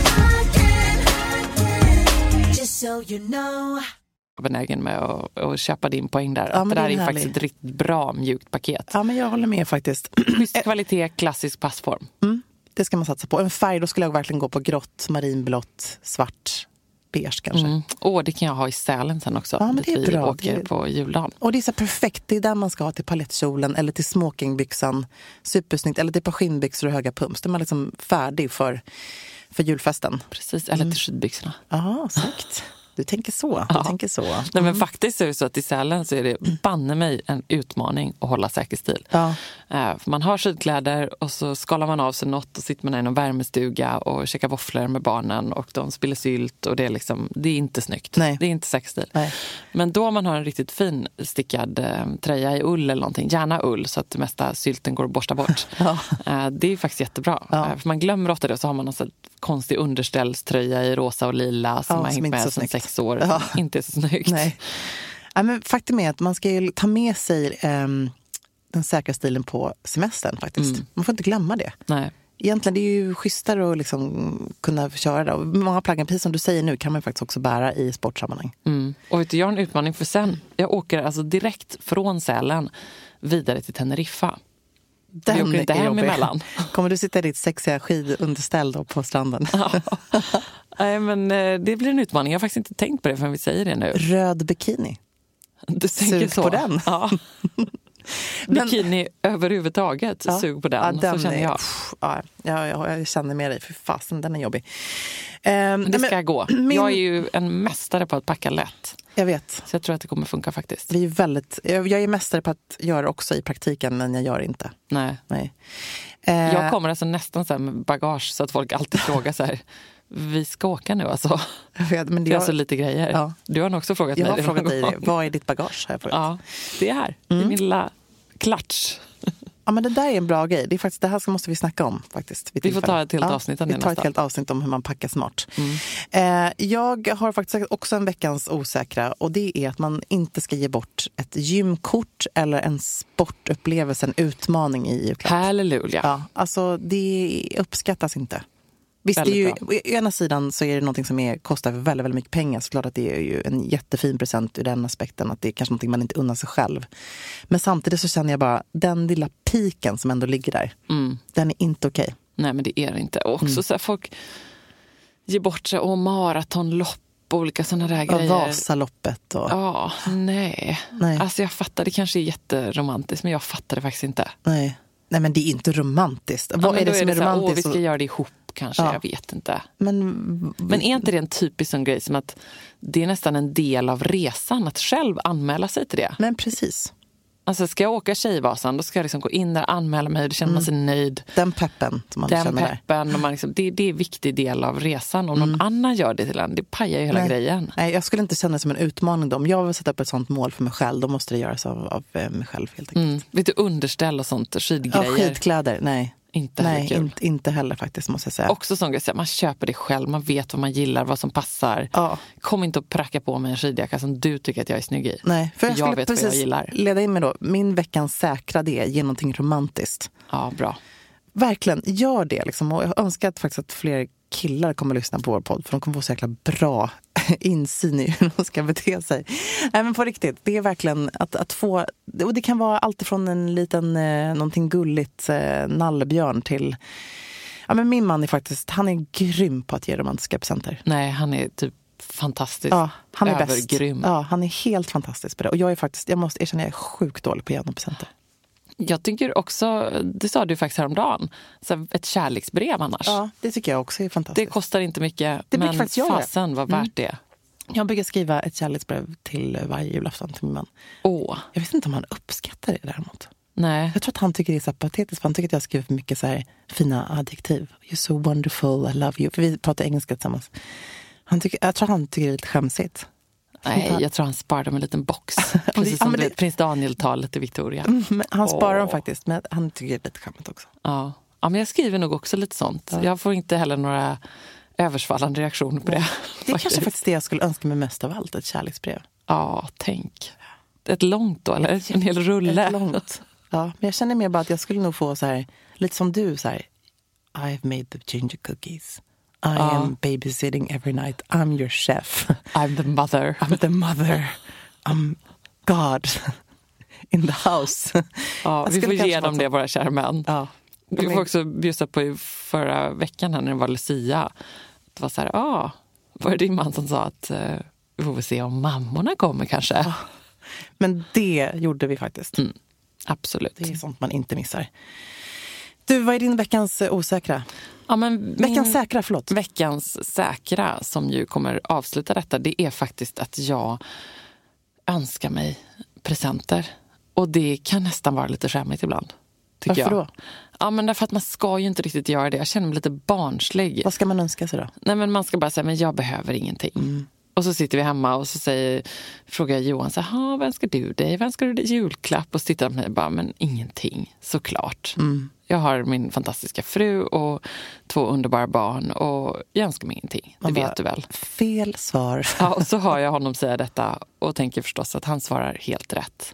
S2: Benägen med att, att köpa din poäng där. Ja, att det där är, är faktiskt ett riktigt bra mjukt paket.
S3: Ja, men jag håller med faktiskt.
S2: Schysst kvalitet, klassisk passform.
S3: Mm, det ska man satsa på. En färg, då skulle jag verkligen gå på grått, marinblått, svart, beige kanske.
S2: Mm. Åh, det kan jag ha i Sälen sen också.
S3: Ja, men det är
S2: vi
S3: bra.
S2: åker
S3: det är...
S2: på juldagen.
S3: Och det är så perfekt. Det är där man ska ha till palettkjolen eller till smokingbyxan. Supersnyggt. Eller till par skinnbyxor och höga pumps. Då är man liksom färdig för, för julfesten.
S2: Precis, eller till skidbyxorna.
S3: Ja, exakt. Du tänker så. Du
S2: ja.
S3: tänker så. Mm.
S2: Nej, men faktiskt är det så att i Sälen så är det banne mig en utmaning att hålla Säker Stil.
S3: Ja.
S2: Uh, för man har skidkläder och så skalar man av sig något och sitter man i en värmestuga och käkar våfflor med barnen och de spiller sylt och det är liksom, det är inte snyggt.
S3: Nej.
S2: Det är inte Säker Stil.
S3: Nej.
S2: Men då man har en riktigt fin stickad uh, tröja i ull eller någonting, gärna ull så att det mesta sylten går att borsta bort. ja. uh, det är faktiskt jättebra.
S3: Ja.
S2: Uh, för man glömmer ofta det, så har man en sån konstig underställströja i rosa och lila som
S3: ja,
S2: har hängt med sedan sex år. Ja. Inte är så snyggt.
S3: Nej. Ja, men faktum är att man ska ju ta med sig um, den säkra stilen på semestern faktiskt. Mm. Man får inte glömma det.
S2: Nej.
S3: Egentligen det är ju schysstare att liksom kunna köra det. Och många plaggen, precis som du säger nu, kan man faktiskt också bära i sportsammanhang.
S2: Mm. Och vet du, jag har en utmaning för sen. Jag åker alltså direkt från Sälen vidare till Teneriffa.
S3: Den
S2: vi åker inte hem emellan.
S3: Kommer du sitta i ditt sexiga skidunderställ då på stranden?
S2: Ja. Nej, men det blir en utmaning. Jag har faktiskt inte tänkt på det förrän vi säger det nu.
S3: Röd bikini.
S2: Du tänker
S3: Sug
S2: så.
S3: på den.
S2: Ja. Bikini överhuvudtaget,
S3: Ja.
S2: sug på den,
S3: Ja, den
S2: så känner
S3: är-
S2: jag.
S3: pff, Ja, jag, jag, jag känner med dig, för fasen, den är jobbig.
S2: Men det ska gå.
S3: Min,
S2: Jag är ju en mästare på att packa lätt.
S3: jag vet.
S2: Så jag tror att det kommer funka faktiskt.
S3: Det är ju väldigt, jag, jag är mästare på att göra också i praktiken, men jag gör inte.
S2: Nej.
S3: Nej. Eh,
S2: Jag kommer alltså nästan så här med bagage så att folk alltid frågar så här: vi ska åka nu alltså.
S3: jag vet, men
S2: Det är alltså lite grejer.
S3: Ja.
S2: Du har nog också frågat
S3: jag
S2: mig
S3: har
S2: det
S3: frågat
S2: någon
S3: dig
S2: gång.
S3: det. Vad är ditt bagage? Har jag frågat.
S2: Ja, det är här. Det är min lilla klatsch.
S3: Ja, men det där är en bra grej. Det är faktiskt, det här ska, måste vi snacka om faktiskt.
S2: Vi får ta ett helt avsnitt om det
S3: Vi tar ett
S2: nästa.
S3: helt avsnitt om hur man packar smart. Mm. Eh, jag har faktiskt också en veckans osäkra, och det är att man inte ska ge bort ett gymkort eller en sportupplevelse, en utmaning i julklapp.
S2: Halleluja.
S3: Ja, alltså det uppskattas inte. Visst, det är
S2: Väldigt
S3: ju, å ena sidan så är det någonting som är, kostar väldigt, väldigt mycket pengar. Så klart att det är ju en jättefin present ur den aspekten, att det är kanske någonting man inte unnar sig själv. Men samtidigt så känner jag bara, den lilla piken som ändå ligger där,
S2: Mm.
S3: den är inte okej.
S2: Nej, men det är det inte. Och också
S3: Mm.
S2: så här, folk ger bort sig och maratonlopp och olika sådana där
S3: Och
S2: grejer.
S3: Vasaloppet och...
S2: Ja, nej.
S3: Nej.
S2: Alltså jag fattar, det kanske är jätteromantiskt, men jag fattar det faktiskt inte.
S3: Nej. Nej, men det är inte romantiskt.
S2: Ja,
S3: Vad
S2: men
S3: är det
S2: då
S3: som är,
S2: så här,
S3: romantiskt?
S2: Åh, vi ska göra det ihop kanske,
S3: Ja.
S2: jag vet inte.
S3: Men,
S2: Men är inte det en typisk sån grej som att det är nästan en del av resan att själv anmäla sig till det?
S3: men precis.
S2: Alltså ska jag åka Tjejvasan, då ska jag liksom gå in där, anmäla mig, då känner man sig nöjd.
S3: Den peppen som man
S2: Den
S3: känner där.
S2: peppen, och man liksom, det, det är en viktig del av resan. Om någon annan gör det till en, det pajar ju hela
S3: Nej.
S2: grejen.
S3: Nej, jag skulle inte känna det som en utmaning då. Om jag vill sätta upp ett sånt mål för mig själv, då måste det göras av, av eh, mig själv helt enkelt.
S2: Mm. Vet du, underställ och sånt,
S3: Ja,
S2: skidgrejer.
S3: skidkläder, nej.
S2: Inte
S3: Nej,
S2: heller kul.
S3: inte, inte heller faktiskt, måste jag säga.
S2: Också sån grej, man köper det själv, man vet vad man gillar, vad som passar.
S3: Ja.
S2: Kom inte att pracka på mig en skidjacka som du tycker att jag är snygg i.
S3: Nej, för jag,
S2: jag
S3: skulle
S2: vet vad
S3: precis
S2: jag gillar.
S3: leda in mig då. Min veckans säkra det, ge någonting romantiskt.
S2: Ja, bra.
S3: Verkligen, gör det liksom. Och jag önskar att, faktiskt att fler killar kommer att lyssna på vår podd, för de kommer få så jäkla bra insyn i hur de ska bete sig. Nej, men på riktigt, det är verkligen att, att få, och det kan vara allt från en liten, eh, någonting gulligt eh, nallebjörn till, ja men min man är faktiskt, han är grym på att ge romantiska presenter.
S2: Nej, han är typ fantastiskt
S3: Ja, han är bäst.
S2: övergrym.
S3: Ja, han är helt fantastisk på det. Och jag är faktiskt, jag måste erkänna, jag är sjukt dålig på att ge honom presenter.
S2: Jag tycker också, det sa du faktiskt häromdagen, så här, ett kärleksbrev annars.
S3: Ja, det tycker jag också är
S2: Det
S3: fantastiskt.
S2: kostar inte mycket,
S3: Det brukar
S2: men
S3: faktiskt jag göra.
S2: fasen var värt det.
S3: Jag brukar skriva ett kärleksbrev till varje julafton till min man.
S2: Åh,
S3: Jag vet inte om han uppskattar det däremot.
S2: nej.
S3: Jag tror att han tycker det är så patetiskt, för han tycker att jag skriver för mycket så här fina adjektiv. You're so wonderful, I love you. För vi pratar engelska tillsammans. Han tycker, jag tror han tycker det är lite skämsigt.
S2: Nej, jag tror han sparade med en liten box.
S3: Ja,
S2: Precis som
S3: men
S2: det...
S3: det-
S2: prins Daniel-talet till Victoria.
S3: Men han sparar dem
S2: Åh.
S3: faktiskt, men han tycker det är lite skämmigt också.
S2: Ja. Ja, men jag skriver nog också lite sånt. Jag får inte heller några översvallande reaktioner på det.
S3: Det är kanske faktiskt det jag skulle önska mig mest av allt, ett kärleksbrev.
S2: Ja, tänk. Ett långt då, eller? En hel rulle.
S3: Ett långt. Ja, men jag känner mer bara att jag skulle nog få så här, lite som du, så här, I've made the ginger cookies. I am babysitting every night. I'm your chef.
S2: I'm the mother.
S3: I'm the mother. I'm God in the house.
S2: Ja,
S3: Jag
S2: vi får
S3: skulle kanske
S2: ge dem
S3: vara
S2: det,
S3: så.
S2: våra kära män.
S3: Ja.
S2: Vi får också bjussa på i förra veckan här när det var Lucia. Det var så här, ah, var det din man som sa att eh, vi får väl se om mammorna kommer kanske.
S3: Men det gjorde vi faktiskt.
S2: Mm, absolut.
S3: Det är sånt man inte missar. Du, vad är din veckans eh, osäkra?
S2: Ja, men
S3: Veckans
S2: min-
S3: säkra, förlåt.
S2: Veckans säkra, som ju kommer avsluta detta, det är faktiskt att jag önskar mig presenter. Och det kan nästan vara lite skämmigt ibland, tycker
S3: Varför
S2: jag.
S3: då?
S2: Ja, men därför att man ska ju inte riktigt göra det. Jag känner mig lite barnslig.
S3: Vad ska man önska sig då?
S2: Nej, men man ska bara säga, men jag behöver ingenting.
S3: Mm.
S2: Och så sitter vi hemma och så säger, frågar jag Johan så här, vad önskar du dig? Vad önskar du dig julklapp? Och så tittar han på mig och bara, men ingenting, såklart.
S3: Mm.
S2: Jag har min fantastiska fru och två underbara barn och jag önskar mig ingenting. Det
S3: Man bara,
S2: vet du väl.
S3: Fel svar.
S2: Ja, och så hör jag honom säga detta och tänker förstås att han svarar helt rätt.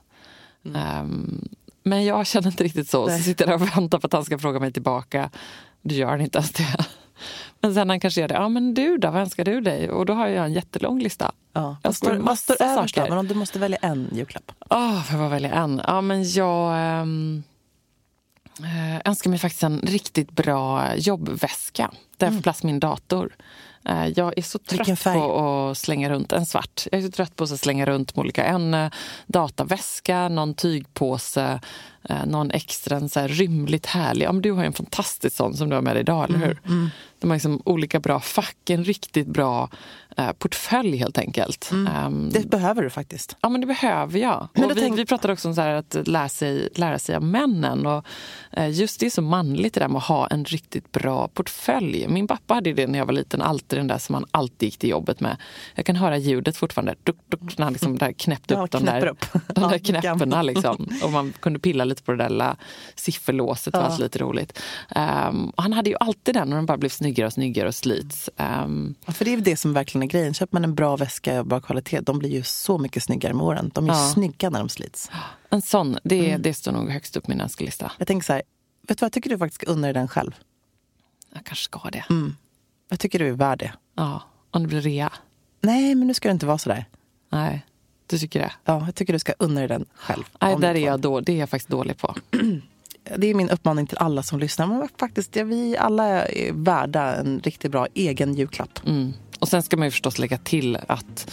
S2: Um, men jag känner inte riktigt så.
S3: Nej.
S2: Så sitter jag och väntar på att han ska fråga mig tillbaka. Du gör han inte ens det. Men sen han kanske gör det. Ja, men du då, vad önskar du dig? Och då har jag en jättelång lista.
S3: Ja.
S2: Jag
S3: Vad står,
S2: står
S3: vad står
S2: massa
S3: överst då?
S2: saker.
S3: Men om du måste välja en julklapp.
S2: Åh, får jag bara välja en? Ja, men jag ähm, äh, önskar mig faktiskt en riktigt bra jobbväska. Där jag får plats min dator. Uh, jag är så trött på att slänga runt en svart. Jag är så trött på att slänga runt med olika. En uh, dataväska, någon tygpåse, uh, någon extra en så här rymligt härlig. Ja, men du har en fantastisk sån som du har med dig idag, eller hur? Mm, mm. De har liksom olika bra fack, en riktigt bra uh, portfölj helt enkelt.
S3: Mm. Um, det behöver du faktiskt.
S2: Ja, men det behöver jag. Men och vi, tänk... vi pratade också om så här att lära sig, lära sig av männen. Och uh, just det är så manligt det där med att ha en riktigt bra portfölj. Min pappa hade det när jag var liten, alltid den där som han alltid gick till jobbet med. Jag kan höra ljudet fortfarande. Duk, duk, när han liksom där knäppte upp
S3: ja,
S2: de där,
S3: upp.
S2: de där knäpperna liksom. Och man kunde pilla lite på det där lilla sifferlåset. Det var ja. lite roligt. Um, och han hade ju alltid den och den bara blev snyggare och snyggare och slits. Um,
S3: ja, för det är det som verkligen är grejen. Köper man en bra väska och bra kvalitet, de blir ju så mycket snyggare med åren. De är ja. snygga när de slits.
S2: En sån, det, mm. det står nog högst upp på min önskelista.
S3: Jag tänker så här, vet du vad, jag tycker du faktiskt ska unna dig den själv.
S2: Jag kanske ska det.
S3: Mm. Jag tycker du är värd det.
S2: Ja, om det blir rea.
S3: Nej, men nu ska det inte vara så där.
S2: Nej, du tycker det?
S3: Ja, jag tycker du ska unna dig den själv.
S2: Nej, där är jag då, det är jag faktiskt dålig på.
S3: Det är min uppmaning till alla som lyssnar. Men faktiskt, ja, vi alla är värda en riktigt bra egen julklapp.
S2: Mm. Och sen ska man ju förstås lägga till att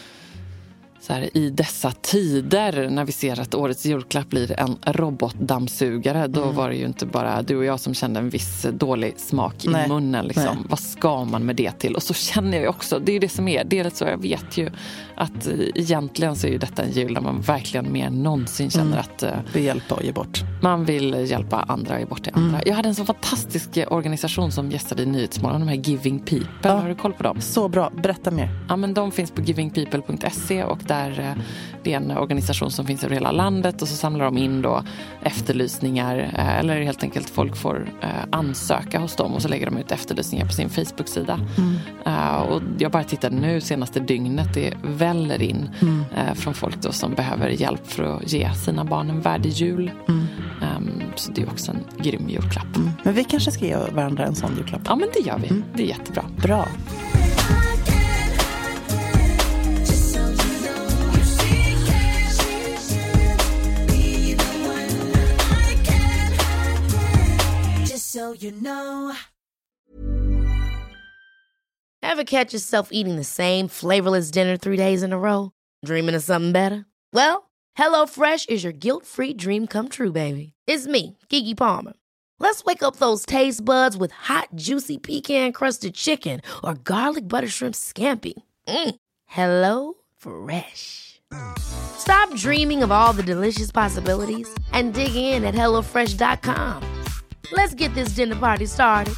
S2: så här, i dessa tider när vi ser att årets julklapp blir en robotdammsugare, då mm. var det ju inte bara du och jag som kände en viss dålig smak i Nej. munnen. Liksom. Vad ska man med det till? Och så känner jag ju också, det är ju det som är, det är så jag vet ju att egentligen så är ju detta en jul där man verkligen mer än någonsin känner mm. att uh,
S3: vill hjälpa och ge bort.
S2: Man vill hjälpa andra och ge bort till andra. Mm. Jag hade en så fantastisk organisation som gästade i Nyhetsmorgon, de här Giving People. Ja. Har du koll på dem?
S3: Så bra, berätta mer.
S2: Ja, men de finns på giving people punkt se och där det är en organisation som finns över hela landet och så samlar de in då efterlysningar eller helt enkelt folk får ansöka hos dem och så lägger de ut efterlysningar på sin Facebook-sida. Mm. Och jag bara tittar nu senaste dygnet, det väller in mm. från folk då som behöver hjälp för att ge sina barn en värdig jul. Mm. Så det är också en grym julklapp.
S3: Mm. Men vi kanske ska ge varandra en sån julklapp.
S2: Ja, men det gör vi. Mm. Det är jättebra.
S3: Bra.
S1: So you know. Ever catch yourself eating the same flavorless dinner three days in a row? Dreaming of something better? Well, HelloFresh is your guilt-free dream come true, baby. It's me, Keke Palmer. Let's wake up those taste buds with hot, juicy pecan-crusted chicken or garlic butter shrimp scampi. Mm. Hello Fresh. Stop dreaming of all the delicious possibilities and dig in at hello fresh dot com. Let's get this dinner party started.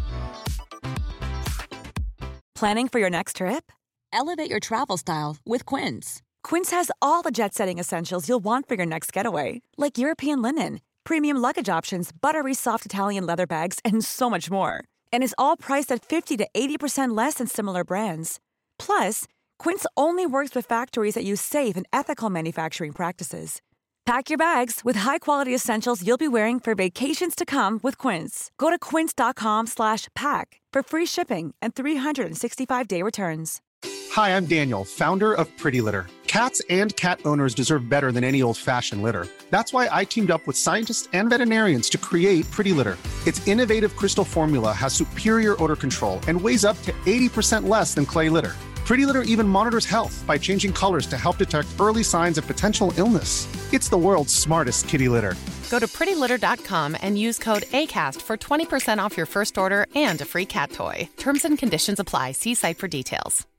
S6: Planning for your next trip?
S7: Elevate your travel style with Quince.
S6: Quince has all the jet-setting essentials you'll want for your next getaway, like European linen, premium luggage options, buttery soft Italian leather bags, and so much more. And is all priced at fifty to eighty percent less than similar brands. Plus, Quince only works with factories that use safe and ethical manufacturing practices. Pack your bags with high-quality essentials you'll be wearing for vacations to come with Quince. Go to quince.com slash pack for free shipping and three sixty-five day returns.
S8: Hi, I'm Daniel, founder of Pretty Litter. Cats and cat owners deserve better than any old-fashioned litter. That's why I teamed up with scientists and veterinarians to create Pretty Litter. Its innovative crystal formula has superior odor control and weighs up to eighty percent less than clay litter. Pretty Litter even monitors health by changing colors to help detect early signs of potential illness. It's the world's smartest kitty litter.
S9: Go to pretty litter dot com and use code ACAST for twenty percent off your first order and a free cat toy. Terms and conditions apply. See site for details.